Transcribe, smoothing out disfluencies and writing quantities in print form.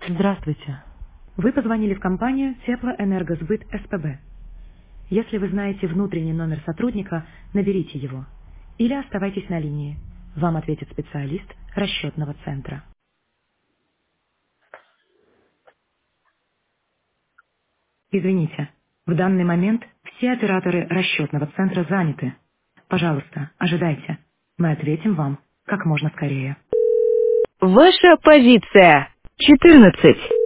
Здравствуйте. Вы позвонили в компанию Теплоэнергосбыт СПБ. Если вы знаете внутренний номер сотрудника, наберите его. Или оставайтесь на линии. Вам ответит специалист расчетного центра. Извините, в данный момент все операторы расчетного центра заняты. Пожалуйста, ожидайте. Мы ответим вам как можно скорее. Ваша позиция 14.